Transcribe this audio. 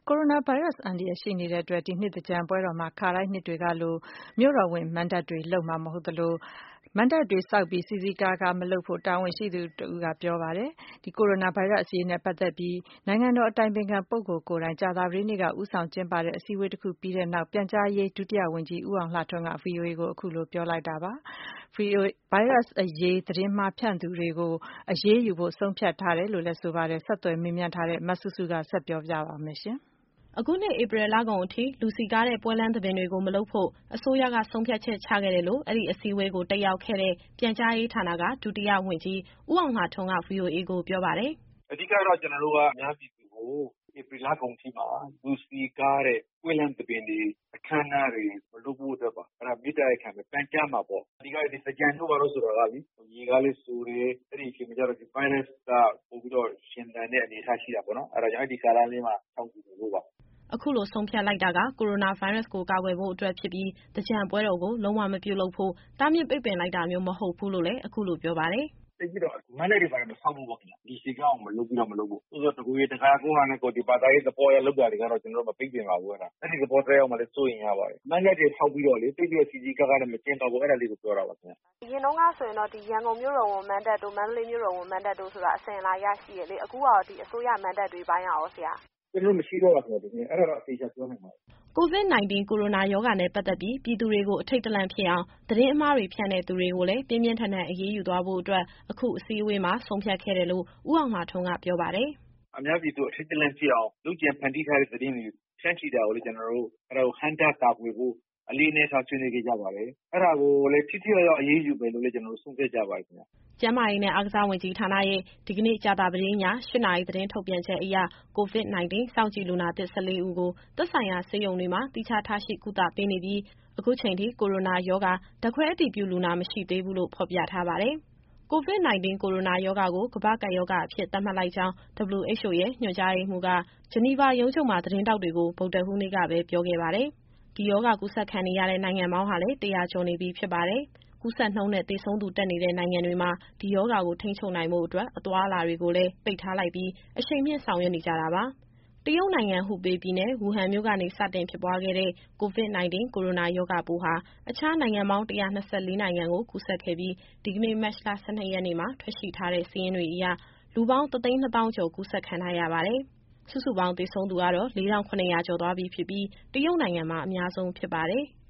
ကိုရိုနာဗိုင်းရပ်စ်အန္တရာယ်ရှိနေတဲ့အတွက် ဒီနှစ်သင်္ကြန်ပွဲတော်မှာ ခါတိုင်းနှစ်တွေကလို မြို့တော်ဝန်မဏ္ဍပ်တွေလုပ်မှာမဟုတ်သလို၊ မဏ္ဍပ်တွေဆောက်ပြီး စည်စည်ကားကားမလုပ်ဖို့ တာဝန်ရှိသူတဦးကပြောပါတယ်။ ကိုရိုနာဗိုင်းရပ်စ်အရေးနဲ့ပတ်သက်ပြီး နိုင်ငံတော်အတိုင်ပင်ခံပုဂ္ဂိုလ်ကိုယ်တိုင် ကြာသပတေးနေ့က ဦးဆောင်ကျင်းပတဲ့ အစည်းအဝေးတခုပြီးတဲ့နောက် ပြန်ကြားရေးဒုတိယဝန်ကြီး ဦးအောင်လှထွန်းက VOA ကိုအခုလိုပြောလိုက်တာပါ။ ဗိုင်းရပ်စ်အရေးသတင်းမှားဖြန့်သူတွေကို အရေးယူဖို့ဆုံးဖြတ်ထားတယ်လို့လည်းဆိုပါတယ်။ ဆက်သွယ်မေးမြန်းထားတဲ့ မစုစုက ဆက်ပြောပြပါမယ်။အခုနှစ်ဧပြီလကုန်အထိ လူစည်ကားတဲ့ပွဲလမ်းသဘင်တွေကိုမလုပ်ဖို့ အစိုးရကဆုံးဖြတ်ချက်ချခဲ့တယ်လို့ အဲဒီအစည်းအဝေးကိုတက်ရောက်ခဲ့တဲ့ ပြန်ကြားရေးဌာနက ဒုတိယဝန်ကြီး ဦးအောင်လှထွန်းက VOA ကိုပြောပါတယ်။ “အဓိကတော့ ကျနော်တို့ကအများပြည်သူကိုဧပြီလကုန်ထိမှာလူစည်ကားတဲ့ပွဲလမ်းသဘင်တွေအခမ်းအနားတွေမလုပ်ဖို့အတွက်ပါ။အဲဒါမေတ္တာရပ်ခံတယ်ပန်ကြားမှာပေါ့။အဓိကဒီသင်္ကြန်တို့ဘာတို့ဆိုတာကလေရေကလည်းစိုတယ်အဲဒီအချိန်မှာကျတော့ဗိုင်းရပ်စ်ကပိုပြီးတော့ရှင်သန်တဲ့အနေအထားရှိတာပေါ့နော်။အဲဒါကြောင့်အဲဒီကာလလေးမှာစောင့်ကြည့်နေလို့ပါ။ ” အခုလိုဆုံးဖြတ်လိုက်တာက ကိုရိုနာဗိုင်းရပ်စ်ကိုကာကွယ်ဖို့အတွက်ဖြစ်ပြီး သင်္ကြန်ပွဲတော်ကိုလုံးဝမပြုလုပ်ဖို့ တားမြစ်ပိတ်ပင်လိုက်တာမျိုးမဟုတ်ဘူးလို့လည်း အခုလိုပြောပါတယ်။ “သိပ်ပြီးတော့မဏ္ဍပ်တွေဘာတွေမဆောက်ဖို့ပေါ့ခင်ဗျ။လူစည်ကားအောင်လုပ်ပြီးတော့မလုပ်ဖို့။သို့သော်တကိုယ်ရေတခါကိုယ့်ဟာနဲ့ကိုယ်ဘာသာရေးသဘောအရလုပ်တာတွေကတော့ကျနော်တို့မပိတ်ပင်ပါဘူးအဲဒါ။အဲဒီသဘောသက်ရောက်မှာလည်းစိုးရိမ်ရပါတယ်။မဏ္ဍပ်တွေဆောက်ပြီးတော့လေသိပ်ပြီးတော့စည်စည်ကားကားလည်းမကျင်းပဖို့အဲဒါလေးကိုပြောတာပါခင်ဗျ။အရင်တုန်းကဆိုရင်တော့ဒီရန်ကုန်မြို့တော်ဝန်မဏ္ဍပ်တို့မန္တလေးမြို့တော်ဝန်မဏ္ဍပ်တို့ဆိုတာအစဉ်အလာအရရှိရလေ။အခုကဒီအစိုးရမဏ္ဍပ်တွေပိုင်းရောဆရာ။ကျနော်တို့မရှိတော့ပါဘူးခင်ဗျ။အဲဒါတော့အသေချာပြောနိုင်ပါတယ်။ ” COVID-19 ကိုရိုနာရောဂါနဲ့ပတ်သက်ပြီးပြည်သူတွေကိုအထိတ်တလန့်ဖြစ်အောင်သတင်းအမှားတွေဖြန့်တဲ့သူတွေကိုလည်းပြင်းပြင်းထန်ထန်အရေးယူသွားဖို့အတွက်အခုအစည်းအဝေးမှာဆုံးဖြတ်ခဲ့တယ်လို့ ဦးအောင်လှထွန်းကပြောပါတယ်။ “အများပြည်သူအထိတ်တလန့်ဖြစ်အောင်လုပ်ကြံဖန်တီးထားတဲ့သတင်းတွေဖြန့်ချိတာကိုလည်းကျနော်တို့အဲဒါကိုဟန့်တားကာကွယ်ဖို့အလေးအနက်ထားဆွေးနွေးခဲ့ကြပါတယ်။အဲဒါကိုလည်းထိထိရောက်ရောက်အရေးယူမယ်လို့လည်းကျနော်တို့ဆုံးဖြတ်ကြပါတယ်ခင်ဗျ။ ” ကျန်းမာရေးနဲ့အားကစားဝန်ကြီးဌာနရဲ့ဒီကနေ့ကြာသပတေးည ၈ နာရီသတင်းထုတ်ပြန်ချက်အရ COVID-19 စောင့်ကြည့်လူနာသစ် 14 ဦးကိုသက်ဆိုင်ရာဆေးရုံတွေမှာသီးခြားထားရှိကုသပေးနေပြီးအခုချိန်ထိကိုရိုနာရောဂါဓာတ်ခွဲအတည်ပြုလူနာမရှိသေးဘူးလို့ဖော်ပြထားပါတယ်။ COVID-19 ကိုရိုနာရောဂါကိုကမ္ဘာ့ကပ်ရောဂါအဖြစ်သတ်မှတ်လိုက်ကြောင်း WHO ရဲ့ညွှန်ကြားရေးမှူးက ဂျနီဗာရုံးချုပ်မှာသတင်းထောက်တွေကို ဗုဒ္ဓဟူးနေ့ကပဲပြောခဲ့ပါတယ်။ ဒီရောဂါကူးစက်ခံနေရတဲ့နိုင်ငံပေါင်းဟာလည်း ၁၀၀ ကျော်နေပြီဖြစ်ပါတယ်။ ကူးစက်နှုန်းနဲ့သေဆုံးသူတက်နေတဲ့နိုင်ငံတွေမှာဒီရောဂါကိုထိန်းချုပ်နိုင်ဖို့အတွက်အသွားအလာတွေကိုလည်းပိတ်ထားလိုက်ပြီးအရှိန်မြှင့်ဆောင်ရွက်နေကြတာပါ။ တရုတ်နိုင်ငံ၊ ဟူပေပြည်နယ်၊ ဝူဟန်မြို့ကနေစတင်ဖြစ်ပွားခဲ့တဲ့ COVID-19 ကိုရိုနာရောဂါပိုးဟာအခြားနိုင်ငံပေါင်း ၁၂၄ နိုင်ငံကိုကူးစက်ခဲ့ပြီးဒီကနေ့မတ်လ ၁၂ ရက်နေ့မှာထွက်ရှိထားတဲ့စာရင်းတွေအရလူပေါင်း ၁၂၀,၀၀၀ ကျော်ကူးစက်ခံထားရပါတယ်။ စုစုပေါင်းသေဆုံးသူကတော့ ၄,၇၀၀ ကျော်သွားပြီဖြစ်ပြီးတရုတ်နိုင်ငံမှာအများဆုံးဖြစ်ပါတယ်။